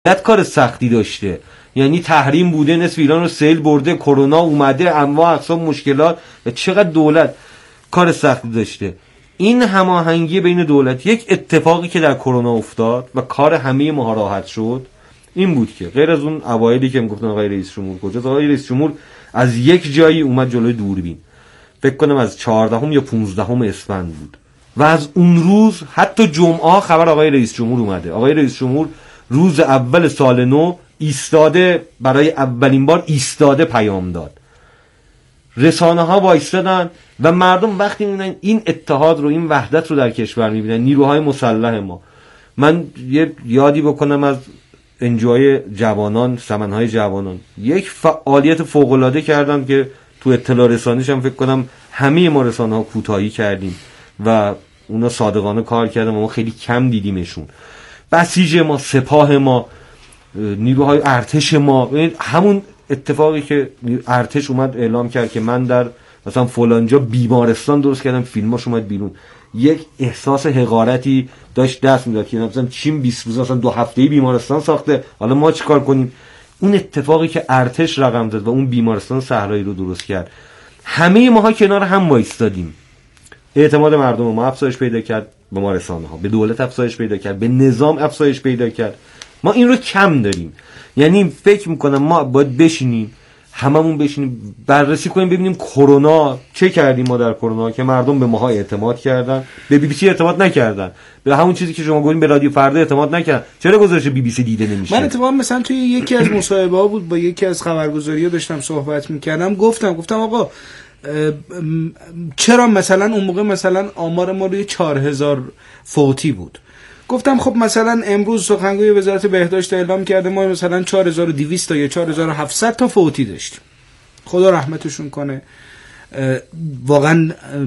دولت کار سختی داشته، یعنی تحریم بوده، نصف ایران رو سیل برده، کرونا اومده، انواع اقسام مشکلات و چقدر دولت کار سختی داشته. این هماهنگی بین دولت، یک اتفاقی که در کرونا افتاد و کار همه ما راحت شد این بود که غیر از اون اوایلی که میگفتن آقای رئیس جمهور کجاست، آقای رئیس جمهور از یک جایی اومد جلوی دوربین، فکر کنم از 14 یا 15 اسفند بود و از اون روز حتی جمعه خبر آقای رئیس جمهور اومده. آقای رئیس جمهور روز اول سال نو ایستاده، برای اولین بار ایستاده پیام داد، رسانه ها وایستادن و مردم وقتی میبینن این اتحاد رو، این وحدت رو در کشور میبینن، نیروهای مسلح ما. من یه یادی بکنم از انجوای جوانان، سمنهای جوانان، یک فعالیت فوق العاده کردن که تو اطلاع رسانیش هم فکر کنم همه ما رسانه ها کوتاهی کردیم و اونا صادقانه کار کردن و ما خیلی کم دیدیمشون. بسیج ما، سپاه ما، نیروهای ارتش ما، همون اتفاقی که ارتش اومد اعلام کرد که من در مثلا فلانجا بیمارستان درست کردم، فیلماش اومد بیرون، یک احساس حقارتی داشت دست میداد که مثلا چین 20 روز مثلا 2 هفته‌ای بیمارستان ساخته، حالا ما چیکار کنیم؟ اون اتفاقی که ارتش رقم زد و اون بیمارستان صحرایی رو درست کرد، همه ماها کنار هم وایستادیم. اعتماد مردم ما افزایش پیدا کرد، به ما رسانه ها، به دولت افزایش پیدا کرد، به نظام افزایش پیدا کرد. ما این رو کم داریم. یعنی فکر میکنم ما باید بشینیم، هممون بشینیم بررسی کنیم ببینیم کرونا چه کردیم ما در کرونا که مردم به ماها اعتماد کردن، به بی بی سی اعتماد نکردن، به همون چیزی که شما گفتین به رادیو فردا اعتماد نکردن. چرا گزارش بی بی سی دیده نمیشه؟ من اتفاقا مثلا توی یکی از مصاحبه‌ها بود با یکی از خبرگزاری‌ها داشتم صحبت می‌کردم، گفتم آقا چرا مثلا اون موقع مثلا آمار ما روی 4000 فوتی بود. گفتم خب مثلا امروز سخنگوی وزارت بهداشت اعلام کرده ما مثلا 4200 تا یا 4700 تا فوتی داشتیم. خدا رحمتشون کنه. واقعا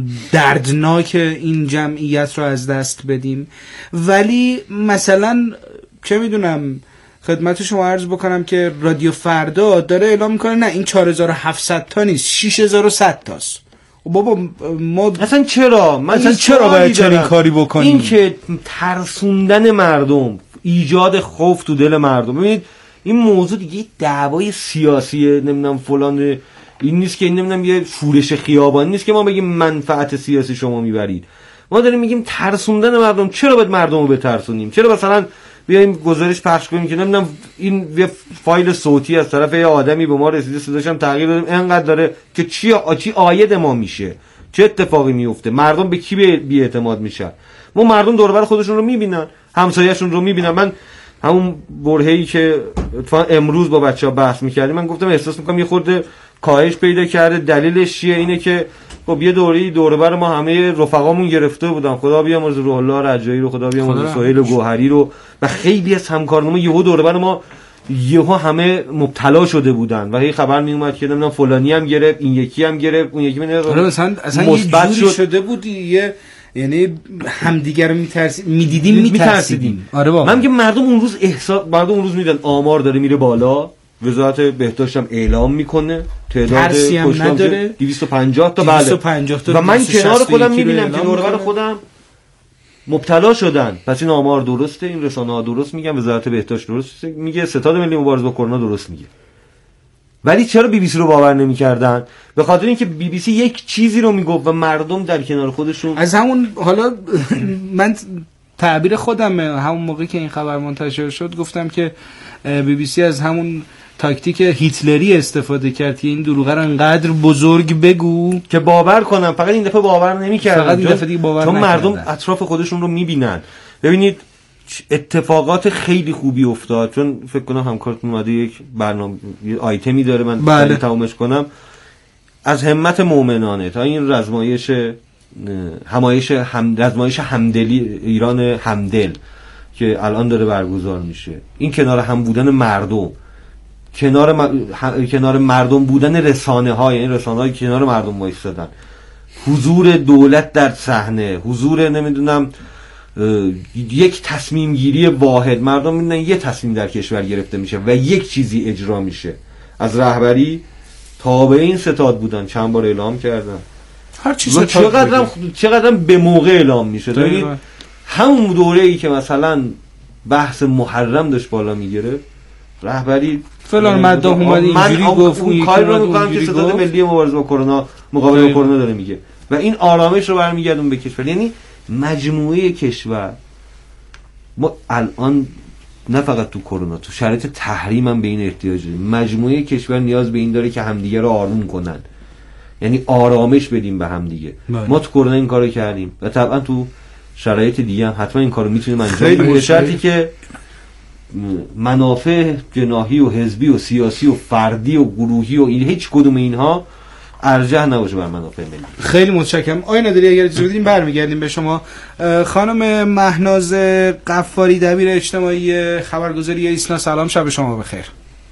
دردناک این جمعیت رو از دست بدیم. ولی مثلا چه میدونم خدمت شما عرض بکنم که رادیو فردا داره اعلام میکنه نه این 4700 تا نیست، 6100 تاست. بابا ما اصلا چرا باید چنین کاری بکنیم؟ این که ترسوندن مردم، ایجاد خوف تو دل مردم. ببینید این موضوع دیگه دعوای سیاسیه، نمیدونم فلان، این نیست که نمیدونم یه شورش خیابانی نیست که ما بگیم منفعت سیاسی شما میبرید. ما داریم میگیم ترسوندن مردم. چرا باید مردم رو بترسونیم؟ چرا مثلا بیایم گزارش پخش کنیم که نمیدونم این یه فایل صوتی از طرف یه آدمی به ما رسیده، صداش هم تغییر دادیم، اینقدر داره که چی عاید ما میشه، چه اتفاقی میفته، مردم به کی بی اعتماد میشن؟ ما مردم دور و بر خودشون رو میبینن، همسایه‌شون رو میبینن. من همون برهه‌ای که امروز با بچه‌ها بحث می‌کردیم، من گفتم احساس می‌کنم یه خورده کاهش پیدا کرده. دلیلش چیه؟ اینه که خب یه دور و بر ما همه رفقامون گرفته بودن، خدا بیامرزه روح الله رجایی رو، خدا بیامرزه سهیل گوهری رو و خیلی از همکاران ما یهو دور و بر ما یهو همه مبتلا شده بودن و هی خبر می اومد که نمیدونم فلانی هم گرفت، این یکی هم گرفت، اون یکی اصلا مثبت شده بود. یعنی همدیگر رو میترسیدیم. آره بابا. من میگم مردم اون روز میدن آمار داره میره بالا، وزارت بهداشت هم اعلام میکنه تعداد کشته 250 تا. بله و من کنار خودم میبینم که نورور خودم مبتلا شدن. پس این آمار درسته، این رسانه ها درست میگن، وزارت بهداشت درست میگه، ستاد ملی مبارزه با کرونا درست میگه. ولی چرا بی بی سی رو باور نمی‌کردن؟ به خاطر اینکه بی بی سی یک چیزی رو میگفت و مردم در کنار خودشون از همون، حالا من تعبیر خودم همون موقع که این خبر منتشر شد گفتم که بی بی سی از همون تاکتیک هیتلری استفاده کرد که این دروغ رو انقدر بزرگ بگو که باور کنن. فقط این دفعه باور نمی‌کردن، فقط این دفعه دیگه باور چون نکردن. مردم اطراف خودشون رو می‌بینن. ببینید اتفاقات خیلی خوبی افتاد، چون فکر کنم همکارتون اومده یک برنامه آیتمی داره، من تمامش کنم. از همت مومنانه تا این رزمایش همدلی ایران همدل که الان داره برگزار میشه، این کنار هم بودن مردم، کنار مردم بودن رسانه ها، یعنی رسانه های کنار مردم وایسادن، حضور دولت در صحنه، حضور نمیدونم یک تصمیم گیری واحد. مردم میدونن یه تصمیم در کشور گرفته میشه و یک چیزی اجرا میشه. از رهبری تا به این ستاد بودن، چند بار اعلام کردن، هر چیز چقدرم به موقع اعلام میشه. ببینید همون دوره‌ای که مثلا بحث محرم داشت بالا میگیره، رهبری فلان مدام اومد اینجوری گفت، اون کاری رو میکنم که ستاد ملی مبارزه با کرونا مقابله با کرونا داره میگه و این آرامش رو برمیگردون به کشور. یعنی مجموعه کشور ما الان نه فقط تو کرونا، تو شرایط تحریم هم به این احتیاج داریم. مجموعه کشور نیاز به این داره که همدیگه رو آروم کنن، یعنی آرامش بدیم به همدیگه. ما تو کرونا این کارو کردیم و طبعا تو شرایط دیگه هم حتما این کارو میتونیم انجام بدیم، به شرطی که منافع جناحی و حزبی و سیاسی و فردی و گروهی و این هیچ کدوم اینها ارجح نباشه بر منافع ملی. خیلی متشکرم. آقای نادری اگر اجازه بدین برمیگردیم به شما. خانم مهناز غفاری دبیر اجتماعی خبرگزاری ایسنا، سلام، شب شما بخیر.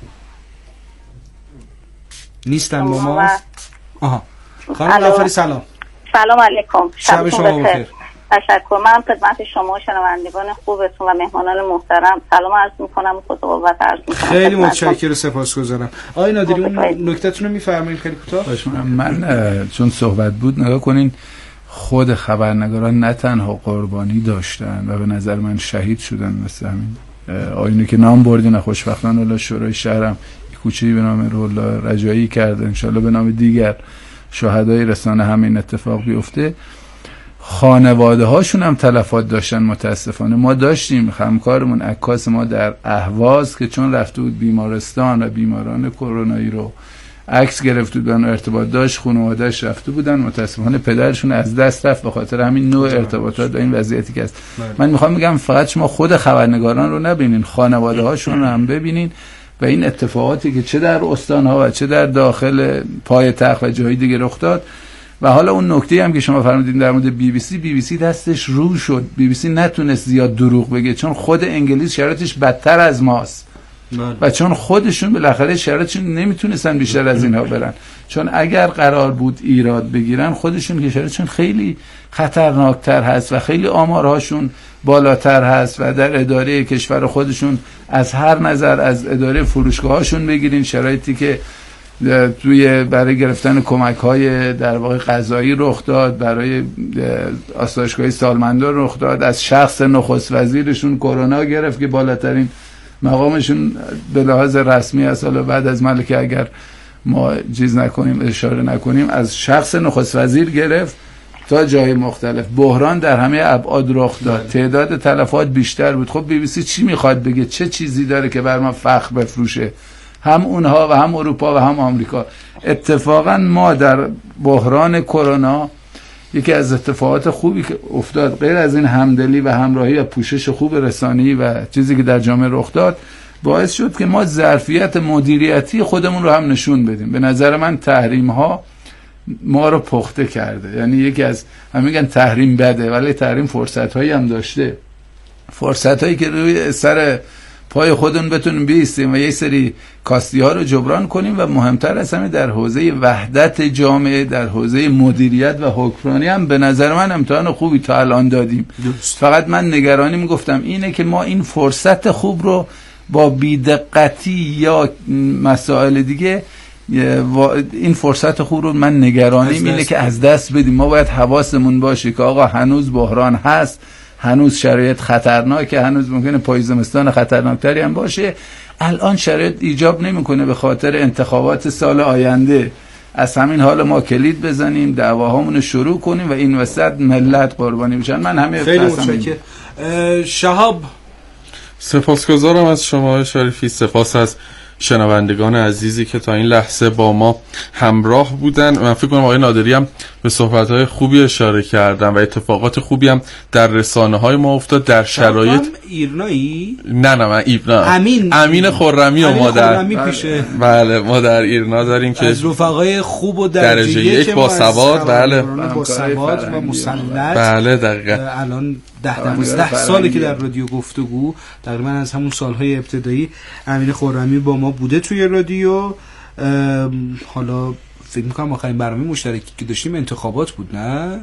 نیستن با ما؟ آها. خانم غفاری سلام. سلام علیکم. شب شما بخیر. تشکر. من خدمت شما شنوندگان خوبتون و مهمانان محترم سلام عرض می‌کنم و خداوند عرض می‌کنم. خیلی متشکرم، سپاسگزارم. آقای نادری اون نکته‌تون رو می‌فرمایید خیلی کوتاه؟ من چون صحبت بود نگاه کنین، خود خبرنگاران نه تنها قربانی داشتن و به نظر من شهید شدن، مثل همین آینه که نام بردین خوشبختانه الله شورای شهرم کوچه‌ای به نام رولا رجایی کرده، انشالله به نام دیگر شهدای رسانه همین اتفاق بیفته. خانواده هاشون هم تلفات داشتن متاسفانه. ما داشتیم همکارمون عکاس ما در اهواز که چون رفته بود بیمارستان و بیماران کرونایی رو عکس گرفته بود و ارتباط داشت، خانواده‌اش رفته بودن، متاسفانه پدرشون از دست رفت به خاطر همین نوع ارتباطات و این وضعیتی که هست. من میخوام بگم فقط شما خود خبرنگاران رو نبینین، خانواده هاشون رو هم ببینین و این اتفاقاتی که چه در استان‌ها و چه در داخل پایتخت و جای دیگه رخ داد. و حالا اون نکته هم که شما فرمودین در مورد بی بی سی دستش رو شد، بی سی نتونست زیاد دروغ بگه چون خود انگلیس شرایطش بدتر از ماست و چون خودشون بالاخره شرایطشون نمیتونستن بیشتر از اینها برن، چون اگر قرار بود ایراد بگیرن خودشون که شرایطشون خیلی خطرناکتر هست و خیلی آمارهاشون بالاتر هست و در اداره کشور خودشون از هر نظر، از اداره فروشگاهاشون بگیرین، شرایطی که توی برای گرفتن کمک‌های در واقع غذایی رخ داد، برای آسایشگاه سالمندان رخ داد، از شخص نخست وزیرشون کرونا گرفت که بالاترین مقامشون به لحاظ رسمی است، حالا بعد از ملکه اگر ما چیز نکنیم اشاره نکنیم، از شخص نخست وزیر گرفت تا جای مختلف. بحران در همه ابعاد رخ داد، تعداد تلفات بیشتر بود. خب بی بی سی چی میخواد بگه؟ چه چیزی داره که بر ما فخر بفروشه؟ هم اونها و هم اروپا و هم آمریکا. اتفاقا ما در بحران کرونا یکی از اتفاقات خوبی که افتاد، غیر از این همدلی و همراهی و پوشش خوب رسانه‌ای و چیزی که در جامعه رخ داد، باعث شد که ما ظرفیت مدیریتی خودمون رو هم نشون بدیم. به نظر من تحریم ها ما رو پخته کرده. یعنی یکی از هم میگن تحریم بده، ولی تحریم فرصت هایی هم داشته، فرصت هایی که روی سر پای خودمون بتونیم بیستیم و یک سری کاستی ها رو جبران کنیم و مهمتر از همه در حوزه وحدت جامعه، در حوزه مدیریت و حکمرانی هم به نظر من امتحان خوبی تا الان دادیم. فقط من نگرانی میگفتم اینه که ما این فرصت خوب رو با بیدقتی یا مسائل دیگه، این فرصت خوب رو من نگرانیم اینه که از دست بدیم. ما باید حواسمون باشه که آقا هنوز بحران هست، هنوز شرایط خطرناکه، هنوز ممکنه پای زمستان خطرناکتری هم باشه. الان شرایط ایجاب نمیکنه به خاطر انتخابات سال آینده از همین حال ما کلید بزنیم، دعواهامون رو شروع کنیم و این وسط ملت قربانی بشن. من همه خیلی متشکرم. شهاب، سپاسگزارم از شما شریفی، سپاس از شنوندگان عزیزی که تا این لحظه با ما همراه بودن. من فکر کنم آقای نادری هم به صحبت‌های خوبی اشاره کردن و اتفاقات خوبی هم در رسانه‌های ما افتاد در شرایط. ایرنایی؟ نه من ایرنا. امین خرمی و ما در بله ما در ایرنا داریم که از رفقای خوب و درجه یک با سواد، بله با سواد و مسلط، بله دقیقاً. الان 10-12 ساله که در رادیو گفتگو، تقریبا از همون سالهای ابتدایی امین خرمی با ما بوده توی رادیو. حالا فکر میکنم آخرین برنامه مشترکی که داشتیم انتخابات بود، نه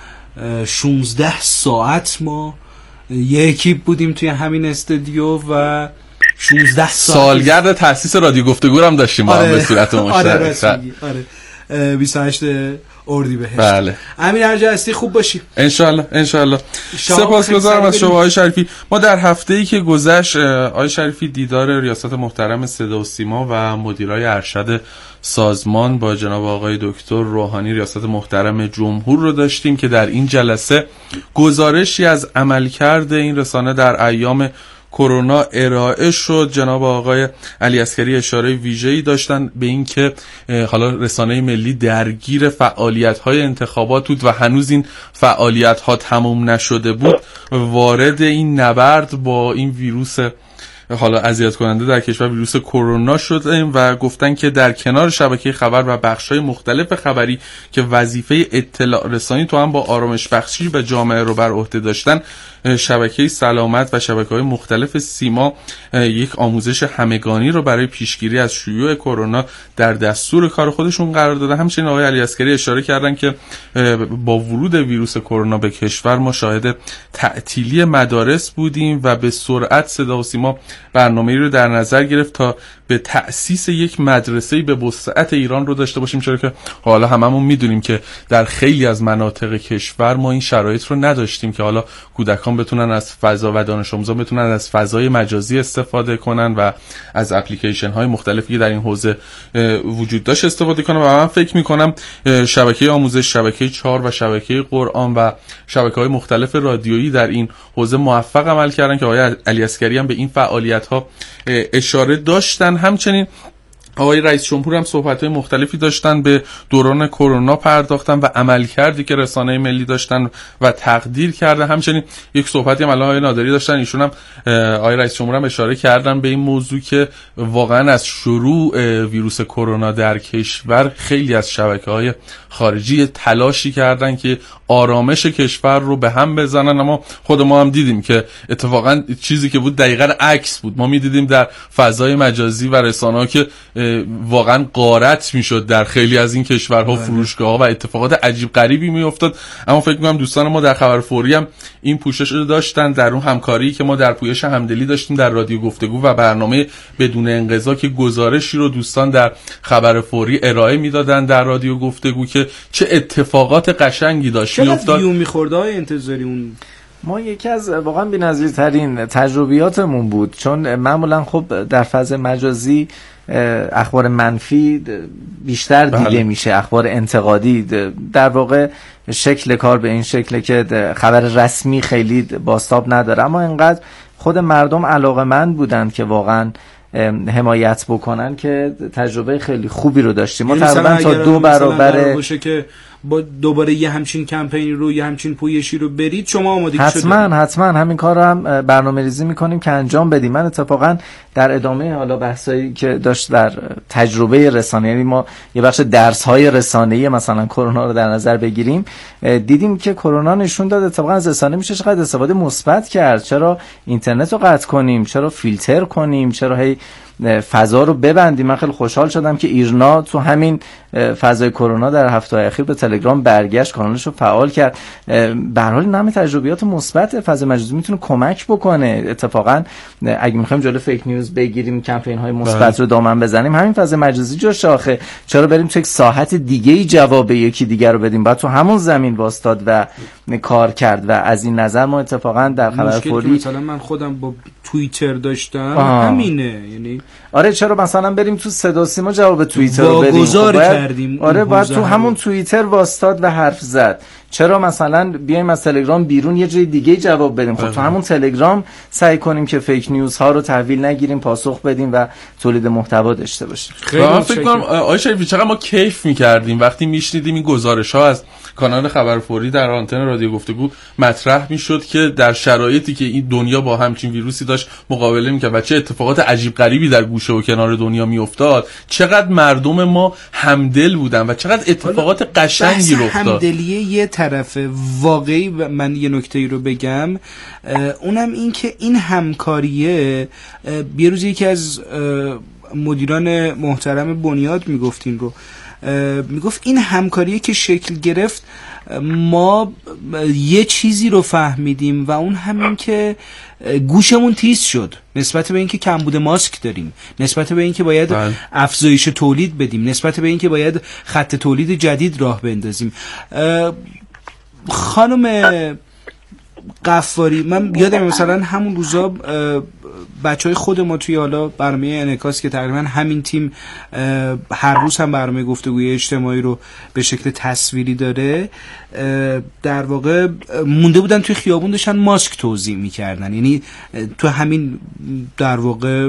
16 ساعت ما یه اکیپ بودیم توی همین استودیو و 16 ساعت سالگرد تأسیس رادیو گفتگو هم داشتیم با هم به صورت مشترک. آره. 28 اردیبهشت. بله. امیر هر جا هستی خوب باشی ان شاء الله. سپاسگزارم از شما آقای شریفی. ما در هفته‌ای که گذشت آقای شریفی دیدار ریاست محترم صدا و سیما و مدیرای ارشد سازمان با جناب آقای دکتر روحانی ریاست محترم جمهور رو داشتیم که در این جلسه گزارشی از عملکرد این رسانه در ایام کرونا ارائه شد. جناب آقای علی عسکری اشاره ویژه‌ای داشتن به این که حالا رسانه ملی درگیر فعالیت‌های انتخابات بود و هنوز این فعالیت‌ها تموم نشده بود، وارد این نبرد با این ویروس حالا اذیت کننده در کشور ویروس کرونا شدیم و گفتن که در کنار شبکه خبر و بخش‌های مختلف خبری که وظیفه اطلاع رسانی تو هم با آرامش بخشی به جامعه رو بر عهده داشتن، شبکه سلامت و شبکه‌های مختلف سیما یک آموزش همگانی رو برای پیشگیری از شیوع کرونا در دستور کار خودشون قرار دادن. همچنین آقای علی عسکری اشاره کردن که با ورود ویروس کرونا به کشور ما شاهد تعطیلی مدارس بودیم و به سرعت صدا و سیما برنامه‌ای رو در نظر گرفت تا به تأسیس یک مدرسه‌ای به وسعت ایران رو داشته باشیم، چرا که حالا هممون میدونیم که در خیلی از مناطق کشور ما این شرایط رو نداشتیم که حالا کودکان بتونن از فضا و دانش آموزان بتونن از فضای مجازی استفاده کنن و از اپلیکیشن های مختلفی که در این حوزه وجود داشت استفاده کنن. و من فکر میکنم شبکه آموزش، شبکه 4 و شبکه قرآن و شبکه‌های مختلف رادیویی در این حوزه موفق عمل کردن که آقای علی عسکری هم به این فعالیت ها اشاره داشتن. همچنین آقای رئیس جمهور هم صحبت‌های مختلفی داشتن، به دوران کرونا پرداختن و عملکردی که رسانه ملی داشتن و تقدیر کرده. همچنین یک صحبتی هم آقای نادری داشتن، ایشون هم آقای رئیس جمهور هم اشاره کردن به این موضوع که واقعا از شروع ویروس کرونا در کشور خیلی از شبکه‌های خارجی تلاشی کردن که آرامش کشور رو به هم بزنن، اما خود ما هم دیدیم که اتفاقا چیزی که بود دقیقاً عکس بود. ما می‌دیدیم در فضای مجازی و رسانه‌ها که واقعا غارت میشد در خیلی از این کشورها فروشگاه‌ها و اتفاقات عجیب غریبی میافتاد. اما فکر می‌کنم دوستان ما در خبر فوری هم این پوشش رو داشتن در اون همکاری که ما در پویش همدلی داشتیم در رادیو گفتگو و برنامه بدون انقضا که گزارشی رو دوستان در خبر فوری ارائه میدادن در رادیو گفتگو که چه اتفاقات قشنگی داشت میافتاد. چقدر ویو می‌خورده های انتظاری اون ما یکی از واقعا بی‌نظیرترین تجربیاتمون بود، چون معمولا خب در فاز مجازی اخبار منفی بیشتر دیده میشه، اخبار انتقادی در واقع شکل کار به این شکله که خبر رسمی خیلی بازتاب نداره، اما اینقدر خود مردم علاقه‌مند بودند که واقعا حمایت بکنن که تجربه خیلی خوبی رو داشتیم. ما تقریبا تا 2 برابر باشه که با دوباره یه همچین کمپینی رو، یه همچین پویشی رو برید، شما آمادگی شده؟ حتما همین کار رو هم برنامه‌ریزی می‌کنیم که انجام بدیم. من اتفاقا در ادامه حالا بحثایی که داشت در تجربه رسانه‌ای، یعنی ما یه بخش درس‌های رسانه‌ای مثلا کرونا رو در نظر بگیریم، دیدیم که کرونا نشون داد اتفاقا از رسانه میشه چقدر استفاده مثبت کرد. چرا اینترنت رو قطع کنیم، چرا فیلتر کنیم، چرا هی فضا رو ببندیم. من خیلی خوشحال شدم که ایرنا تو همین فضای کرونا در هفته اخیر به تلگرام برگشت، کانالش رو فعال کرد. به هر حال نام تجربیات مثبت فضای مجازی میتونه کمک بکنه. اتفاقا اگه میخوایم جلو فیک نیوز بگیریم، کمپین های مثبت رو دامن بزنیم، همین فضای مجازی جاش آخه. چرا بریم تو یک ساحت دیگه‌ای جواب یکی دیگر رو بدیم؟ بعد تو همون زمین واسطاد و کار کرد. و از این نظر ما اتفاقا در خبر فوری مثلا من خودم با توییتر داشتم همینه، یعنی آره چرا مثلا بریم تو صدا سیما جواب توییتر رو بدیم؟ واگذار کردیم. آره باید تو همون توییتر واسطاد و حرف زد. چرا مثلا بیایم از تلگرام بیرون یه جای دیگه جواب بدیم؟ خب تو همون تلگرام سعی کنیم که فیک نیوز ها رو تحویل نگیریم، پاسخ بدیم و تولید محتوا داشته باشیم. من فکر کنم آقای شریفی چقدر ما کیف می‌کردیم وقتی میشنیدیم این گزارش‌ها از کانال خبر فوری در آنتن رادیو گفتگو مطرح میشد که در شرایطی که این دنیا با همچین ویروسی داشت مقابله می‌کرد و چه اتفاقات عجیب غریبی در گوشه و کنار دنیا میافتاد، چقدر مردم ما همدل بودن و چقدر اتفاقات قشنگی رخ داد. همدلیه یه طرف واقعی. من یه نکته‌ای رو بگم، اونم این که این همکاریه، یه روز یکی از مدیران محترم بنیاد میگفتین رو، میگفت این همکاری که شکل گرفت ما یه چیزی رو فهمیدیم و اون همین که گوشمون تیز شد نسبت به اینکه کمبود ماسک داریم، نسبت به اینکه باید افزایش تولید بدیم، نسبت به اینکه باید خط تولید جدید راه بندازیم. خانم غفاری، من یادم مثلا همون روزا بچهای خود ما توی حالا برنامه انعکاس که تقریبا همین تیم هر روز هم برنامه گفتگوی اجتماعی رو به شکل تصویری داره، در واقع مونده بودن توی خیابون داشتن ماسک توزیع میکردن. یعنی تو همین در واقع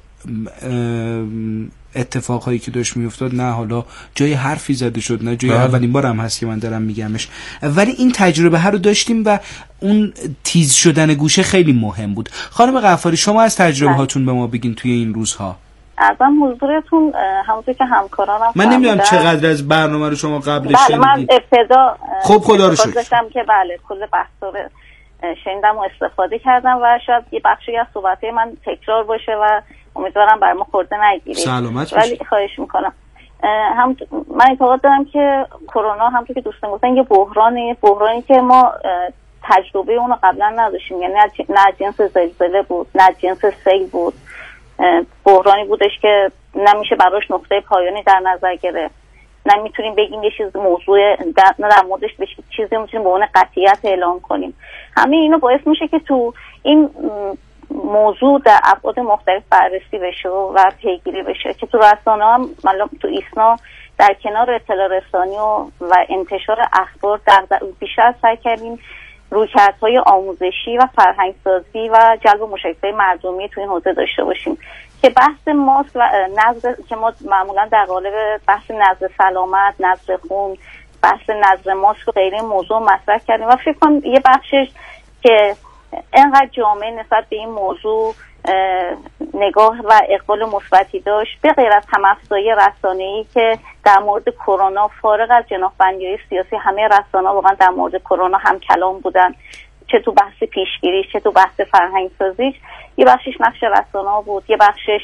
اتفاقهایی که داشت میافتاد نه حالا جای حرفی زده شد نه جای اولین بار هم هست که من دارم میگمش، ولی این تجربه ها رو داشتیم و اون تیز شدن گوشه خیلی مهم بود. خانم غفاری، شما از تجربه هاتون به ما بگین توی این روزها. ازم حضورتون همونطور که همکارانم من نمیدونم چقدر از برنامه رو شما قبلش شنیدید. من ابتدا خب خدا رو شکر داشتم که بله کل بحثا رو شنیدم و استفاده کردم و شاید یه بخشی از صحبت‌های من تکرار باشه و امیدوارم بر ما خورده نگیرید. سلامت ولی خواهش میکنم. من اعتقاد دارم که کرونا همونطور که دوستان گفتن یه بحرانی که ما تجربه اون رو قبلا نداشتیم. یعنی نه جنس زلزله بود نه جنس سیل بود، بحرانی بودش که نمیشه براش نقطه پایانی در نظر گرفت، نمیتونیم بگیم یه چیز موضوع در موردش به چیزی میتونیم به اون قطعیت اعلام کنیم. همه اینو باعث میشه که تو این موضوع در ابعاد مختلف بررسی بشه و پیگیری بشه که تو رسانه هم تو ایسنا در کنار اطلاع رسانی و انتشار اخبار بیشتر سعی کردیم رویکردهای آموزشی و فرهنگسازی و جلب مشارکت مردمی تو این حوزه داشته باشیم که بحث ماسک و نظر که ما معمولا در قالب بحث نظر سلامت، نظر خون، بحث نظر ماسک و غیره موضوع مطرح کردیم و فکر کنم یه بخشش که اینقدر جامعه نسبت به این موضوع نگاه و اقبال مثبتی داشت، به غیر از هم‌افزایی رسانه‌ای که در مورد کرونا فارغ از جناح‌بندی‌های سیاسی همه رسانه‌ها واقعا در مورد کرونا هم کلام بودن، چه تو بحث پیشگیری چه تو بحث فرهنگسازی. یه بخشش نقش رسانه‌ها بود، یه بخشش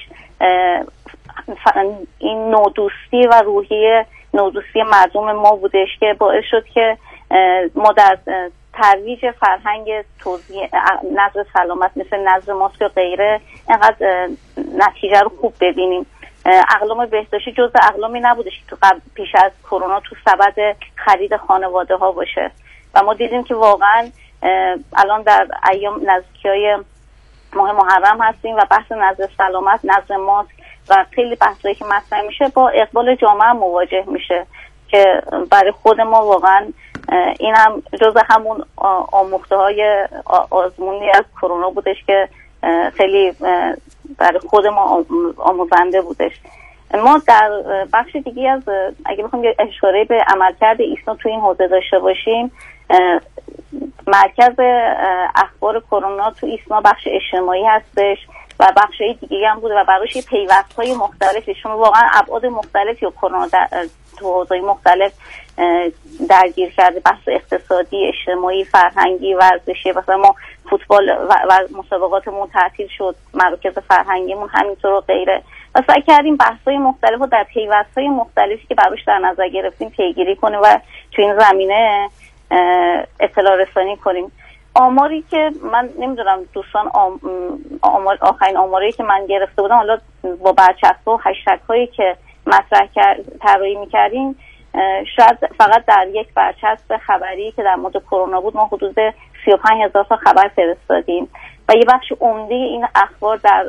این نودوستی و روحیه نودوستی مردم ما بودش که باعث شد که ما در ترویج فرهنگ توزیع نظر سلامت مثل نظر ماسک و غیره اینقدر نتیجه رو خوب ببینیم. اقلام بهداشتی جزء اقلامی نبودش که پیش از کرونا تو سبد خرید خانواده ها باشه و ما دیدیم که واقعا الان در ایام نزدیکی‌های ماه محرم هستیم و بحث نظر سلامت، نظر ماسک و خیلی بحثایی که مطرح میشه با اقبال جامعه مواجه میشه که برای خود ما واقعا این هم جزء همون آموخته‌های آزمونی از کرونا بودش که خیلی برای خود ما آموزنده بودش. ما در بخش دیگه از اگه بخوام یه اشاره به عملکرد ایسنا تو این حوزه داشته باشیم، مرکز اخبار کرونا تو ایسنا بخش اجتماعی هستش و بخشای دیگه هم بوده و براش پیوست‌های مختلفی چون واقعا ابعاد مختلفی و کرونا تو حوزه‌های مختلف درگیر کرده، بحث اقتصادی، اجتماعی، فرهنگی، ورزشی. مثلا ما فوتبال و مسابقاتمون تعطیل شد، مراکز فرهنگیمون همینطور و غیره و سعی کردیم بحث‌های مختلف و در پیوست‌های مختلفی که براش در نظر گرفتیم پیگیری کنیم و تو این زمینه اطلاع رسانی کنیم. آماری که من نمیدونم دوستان آخرین آماری که من گرفته بودم حالا با برچسب و هشتگ هایی که مطرح طراحی می‌کردیم شاید فقط در یک برچسب خبری که در مورد کرونا بود ما حدود 35,000 تا خبر فرستادیم و یه بخش عمده این اخبار در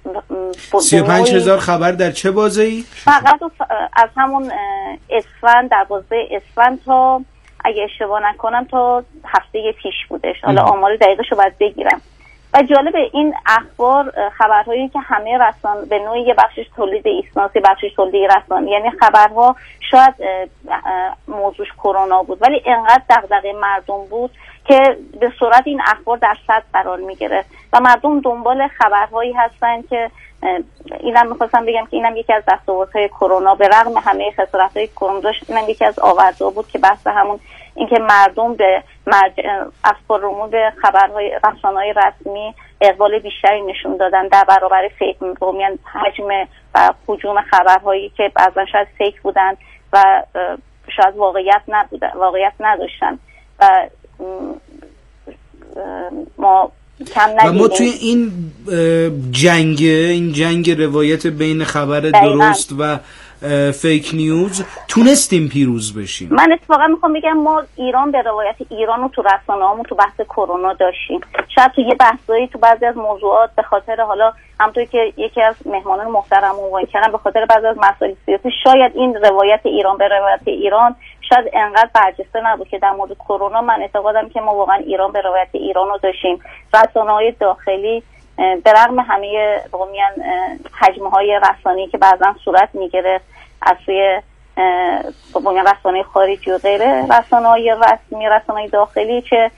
35,000 خبر در چه بازه‌ای؟ فقط از همون اسفند، در بازه اسفند تا اگه اشتباه نکنم تا هفته پیش بودش. حالا آمار دقیقش رو باید بگیرم. و جالبه این اخبار خبرهایی که همه رسانه به نوعی یه بخشش تولید ایسناسی بخشش تولید رسانه، یعنی خبرها شاید موضوعش کرونا بود ولی انقدر دغدغه مردم بود که به سرعت این اخبار در صدر قرار میگیره و مردم دنبال خبرهایی هستن که اینم میخواستم بگم که اینم یکی از دستاوردهای کرونا به رغم همه خسارت‌های کرونا داشت، اینم یکی از آوردها بود که بحث همون اینکه مردم به اخبار رمون به خبرهای رسانه‌های رسمی اقبال بیشتری نشون دادن در برابر فیک حجم و هجوم خبرهایی که بعضا شاید فیک بودن و شاید واقعیت نداشتن و ما کم ندیدیم. و ما توی این جنگ روایت بین خبر درست و فیک نیوز تونستیم پیروز بشیم. من اتفاقا میخوام بگم ما ایران به روایت ایران رو تو رسانه‌هامون تو بحث کرونا داشتیم. شاید تو یه بحثایی تو بعضی از موضوعات به خاطر حالا همونطور که یکی از مهمانان محترم عنوان کردن به خاطر بعضی از مسائل سیاسی شاید این روایت ایران به روایت ایران شاید انقدر برجسته نبود که در مورد کرونا من اعتقادم که ما واقعا ایران به روایت ایران رو داشتیم. رسانه‌های داخلی به رغم همه حجم‌های رسانه‌ای که بعضا صورت می‌گرفت از سوی رسانه‌های خارجی و غیره، رسانه‌های رسمی، رسانه‌های داخلی چه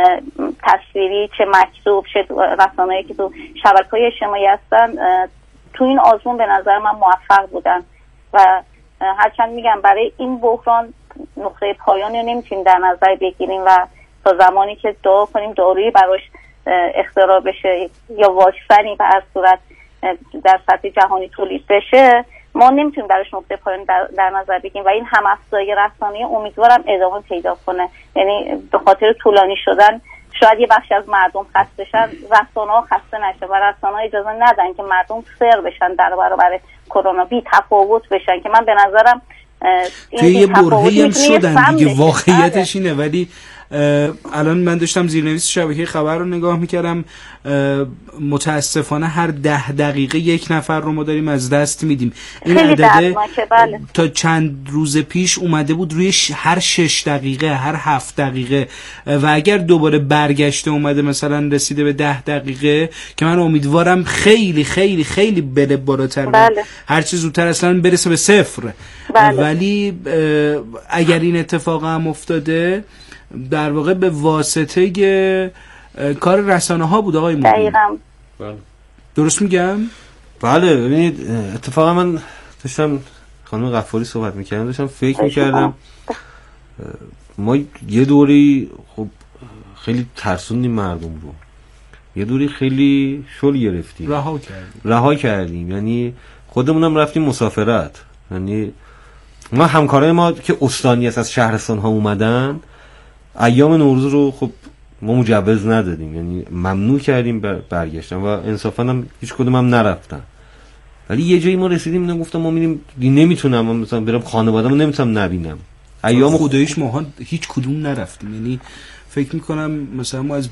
تصویری چه مکتوب چه رسانه‌ای که تو شبکه‌های اجتماعی هستن تو این آزمون به نظر من موفق بودن و هرچند میگم برای این بحران نقطه پایانی رو نمیتونیم در نظر بگیریم و تا زمانی که دعا کنیم دارویی براش اختراع بشه یا واکسنی به هر صورت در سطح جهانی تولید بشه ما نمیتونیم براش نقطه پایانی در نظر بگیریم و این هم‌افزایی رسانه‌ای امیدوارم ادامه پیدا کنه. یعنی به خاطر طولانی شدن شاید یه بخش از مردم خسته شن، رسانه‌ها خسته نشه و رسانه‌ها اجازه ندن که مردم سر بشن در برابر کرونا، بی تفاوت بشن که من به نظرم توی یه برهه‌ای هم شدن دیگه. واقعیتش اینه. ولی الان من داشتم زیرنویس شبکه خبر رو نگاه میکردم، متاسفانه هر 10 دقیقه یک نفر رو ما داریم از دست میدیم. این عدده تا چند روز پیش اومده بود روی هر 6 دقیقه هر 7 دقیقه و اگر دوباره برگشته اومده مثلا رسیده به 10 دقیقه که من امیدوارم خیلی خیلی خیلی بره بالاتر هر چه زودتر اصلا برسه به 0. ولی اگر این اتفاق هم افتاده در واقع به واسطه کار رسانه ها بود آقای مومنی. دقیقاً. درست میگم؟ بله. ببینید اتفاقا من داشتم خانم غفاری صحبت میکردم، داشتم فکر میکردم ما یه دوری خب خیلی ترسوندیم مردم رو، یه دوری خیلی شل گرفتیم، رها کردیم. یعنی خودمونم رفتیم مسافرت. یعنی ما همکارای ما که استانی است از شهرستان ها اومدن ایام نوروز رو خب ما مجوز ندادیم، یعنی ممنوع کردیم برگشتن و انصافا هم هیچ کدوم هم نرفتن. ولی یه جایی ما رسیدیم اینا گفتم ما میریم نمیتونم من مثلا برم خانواده‌مو نمیتونم نبینم. ایام خداییش ما هیچ کدوم نرفتیم. یعنی فکر میکنم مثلا ما از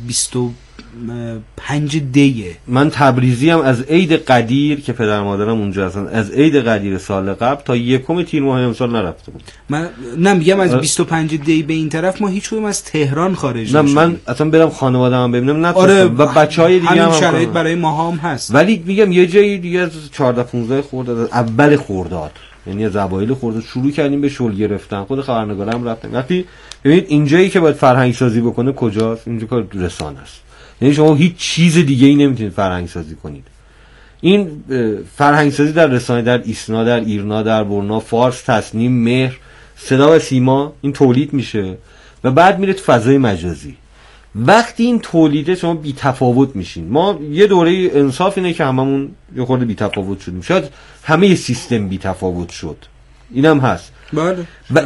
25 دیه من تبریزی هم از عید قدیر که پدر مادرم اونجا هستن از عید قدیر سال قبل تا 1 تیر ماه امسال نرفته بود. من نمیگم از 25 دی به این طرف ما هیچ کدوم از تهران خارج نشدیم. من اصلا برم خانواده‌ام ببینم نتونستم. آره و بچهای دیگه هم شرایط برای ما هم هست. ولی میگم یه جایی دیگه از 14 15 خرداد اول خرداد یعنی از اوایل خرداد شروع کردیم به شل گرفتن. خود خبرنگارم رفتم. وقتی ببینید اینجایی که باید فرهنگ سازی بکنه کجاست؟ اینجا کار رسانه است. یعنی شما هیچ چیز دیگه ای نمیتونید فرهنگ سازی کنید. این فرهنگ سازی در رسانه، در ایسنا، در ایرنا، در برنا، فارس، تصنیم، مهر، صدا و سیما این تولید میشه و بعد میره تو فضای مجازی. وقتی این تولیده شما بی تفاوت میشین. ما یه دوره انصاف اینه که هممون یه خورده بی تفاوت شدیم. شاید همه سیستم بی تفاوت شد. اینم هست. بله. و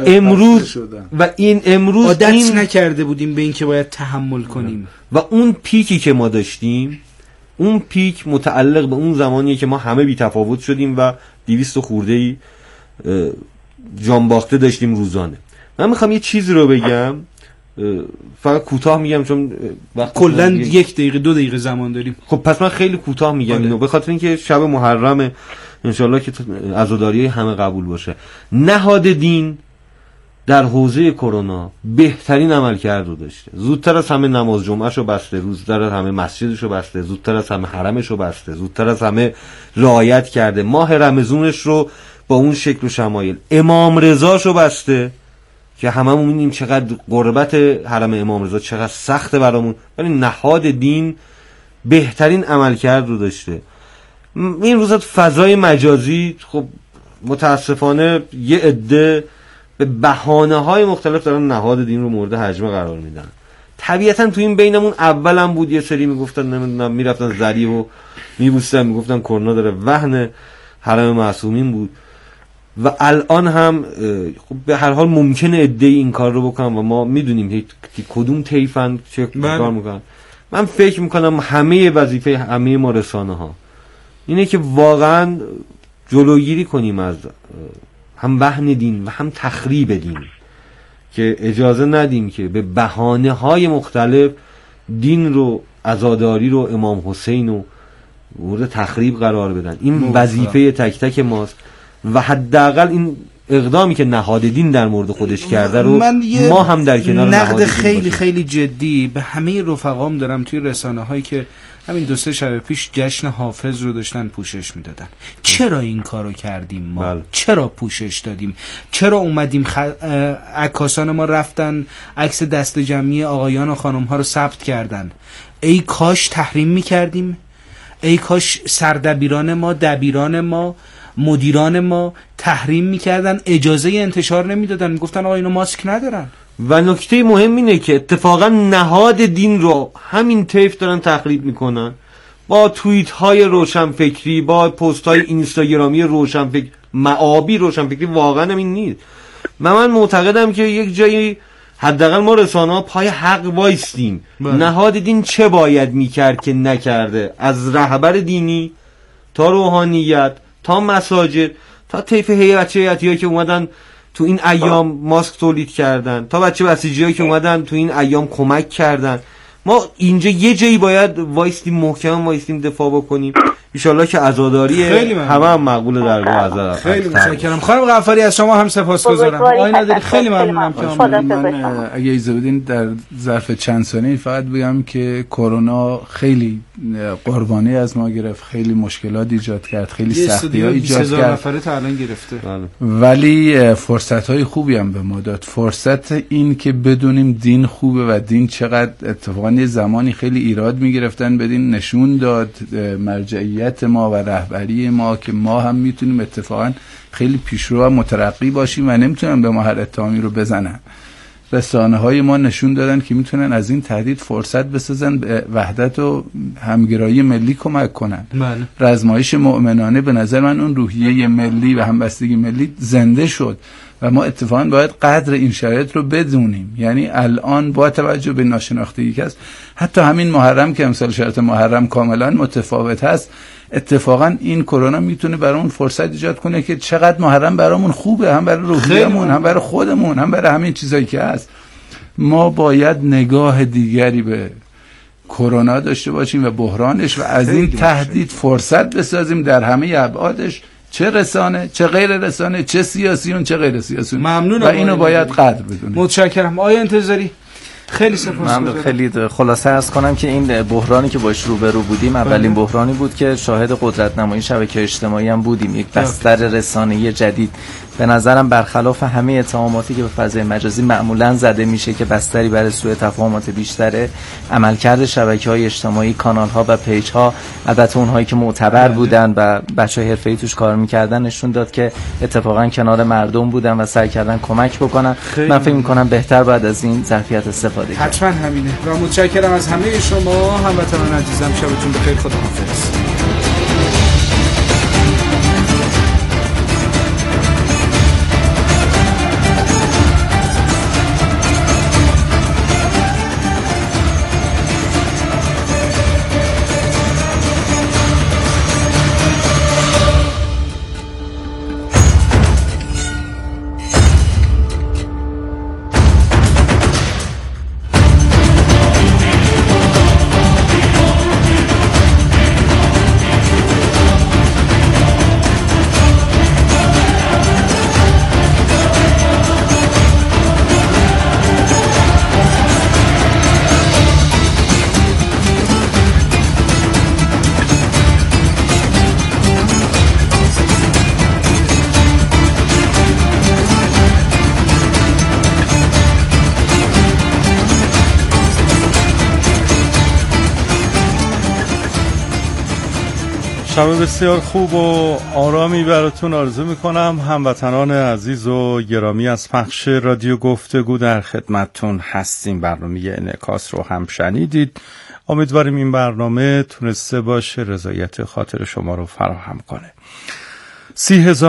امروز عادت نکرده بودیم به این که باید تحمل کنیم. و اون پیکی که ما داشتیم، اون پیک متعلق به اون زمانیه که ما همه بی تفاوت شدیم و 200 خورده‌ای جانباخته داشتیم روزانه. من میخوام یه چیزی رو بگم، فقط کوتاه میگم چون کلا 1 دقیقه 2 دقیقه زمان داریم. خب پس من خیلی کوتاه میگم اینو به خاطر اینکه شب محرم انشالله که عزاداری همه قبول باشه. نهاد دین در حوزه کرونا بهترین عملکرد رو داشته. زودتر از همه نماز جمعهشو بسته، زودتر از همه مسجدشو بسته، زودتر از همه حرمشو بسته، زودتر از همه رعایت کرده. ماه رمضانش رو با اون شکل و شمایل. امام رضاشو بسته که هممون می‌بینیم چقدر غربت حرم امام رضا چقدر سخته برامون، ولی نهاد دین بهترین عملکرد رو داشته. این روزا فضای مجازی خب متاسفانه یه عده به بهانه‌های مختلف دارن نهاد دین رو مورد هجمه قرار میدن. طبیعتا تو این بینمون اولم بود یه سری میگفتن نمیدونم میرفتن ذریع و میبوستن میگفتن کرونا داره وهن حرم معصومین بود. و الان هم خب به هر حال ممکنه عده‌ای این کار رو بکنن و ما میدونیم کدوم طیفن چه کار میکنن. من فکر میکنم همه وظیفه همه ما رسانه ها اینه که واقعا جلوگیری کنیم از هم وهن دین و هم تخریب دین، که اجازه ندیم که به بهانه های مختلف دین رو، عزاداری رو، امام حسین رو مورد تخریب قرار بدن. این وظیفه تک تک ماست و حداقل این اقدامی که نهاد دین در مورد خودش کرده رو ما هم در کنار نقد خیلی خیلی جدی به همه رفقام دارم توی رسانه هایی که همین 2-3 شب پیش جشن حافظ رو داشتن پوشش میدادن. چرا این کارو کردیم ما؟ بله. چرا پوشش دادیم؟ چرا اومدیم عکاسان ما رفتن عکس دست جمعی آقایان و خانم ها رو ثبت کردن؟ ای کاش تحریم میکردیم، ای کاش سردبیران ما، دبیران ما، مدیران ما تحریم میکردن، اجازه انتشار نمیدادن، میگفتن آقا اینو ماسک ندارن. و نکته مهم اینه که اتفاقا نهاد دین رو همین طیف دارن تخریب میکنن با توییت های روشنفکری، با پست های اینستاگرامی روشنفکری، معابی روشنفکری. واقعا این نیست. من معتقدم که یک جایی حداقل ما رسانه‌ها پای حق وایستیم. نهاد دین چه باید میکرد که نکرده، از رهبر دینی تا روحانیت تا مساجد تا طیف بچه‌هایی که اومدن تو این ایام ماسک تولید کردن، تا بچه بسیجی‌هایی که اومدن تو این ایام کمک کردن. ما اینجا یه جایی باید وایستیم، محکم وایستیم، دفاع بکنیم. ان شاءالله که عزاداری همه هم مقبول درگاه حضرت. خیلی متشکرم خانم غفاری، از شما هم سپاسگزارم. آقای نادری خیلی ممنونم که من اگه اجازه بدین در ظرف چند ثانیه فقط بگم که کرونا خیلی قربانی از ما گرفت، خیلی مشکلات ایجاد کرد، خیلی سختی‌ها ایجاد کرد. نفره تا الان گرفته. ولی فرصت‌های خوبی هم به ما داد. فرصت این که بدونیم دین خوبه و دین چقدر اتفاقا یه زمانی خیلی ایراد می‌گرفتن، بدین نشون داد مرجعیت ما و رهبری ما که ما هم میتونیم اتفاقا خیلی پیشرو و مترقی باشیم و نمیتونن به ما هر اتهامی رو بزنن. رسانه های ما نشون دادن که میتونن از این تهدید فرصت بسازن، به وحدت و همگرایی ملی کمک کنن. رزمایش مؤمنانه به نظر من اون روحیه ملی و همبستگی ملی زنده شد و ما اتفاقا باید قدر این شرایط رو بدونیم. یعنی الان با توجه به ناشناختگی که هست، حتی همین محرم که امسال شرط محرم کاملا متفاوت هست، اتفاقا این کرونا میتونه برامون فرصت ایجاد کنه که چقدر محرم برامون خوبه، هم برای روحیه‌مون، هم برای خودمون، هم برای همین چیزایی که هست. ما باید نگاه دیگری به کرونا داشته باشیم و بحرانش و از این تهدید فرصت بسازیم در همه ابعادش، چه رسانه، چه غیر رسانه، چه سیاسیون، چه غیر سیاسیون. ممنونم و اینو باید قدر بدونیم. متشکرم. آقای انتظاری خیلی سپاسگزارم. من خیلی خلاصه عرض کنم که این بحرانی که باش روبرو بودیم اولین بحرانی بود که شاهد قدرت نمایی شبکه اجتماعی هم بودیم، یک بستر رسانه‌ای جدید. به نظرم برخلاف همه اتهاماتی که به فضای مجازی معمولا زده میشه که بستری برای سوء تفاهمات بیشتره، عملکرد شبکه‌های اجتماعی، کانال‌ها و پیج‌ها، البته اونهایی که معتبر بودن و بچه‌های حرفه‌ای توش کار می‌کردن، نشون داد که اتفاقا کنار مردم بودن و سعی کردن کمک بکنن. من فکر می‌کنم بهتر باید از این ظرفیت استفاده کنیم. حتما همینه. و متشکرم از همه شما هموطنان عزیزم. شبتون بخیر. خداحافظ. شب بسیار خوب و آرامی براتون آرزو میکنم. هموطنان عزیز و گرامی، از پخش رادیو گفتگو در خدمتتون هستیم. برنامه انعکاس رو هم شنیدید. امیدواریم این برنامه تونسته باشه رضایت خاطر شما رو فراهم کنه. 30,000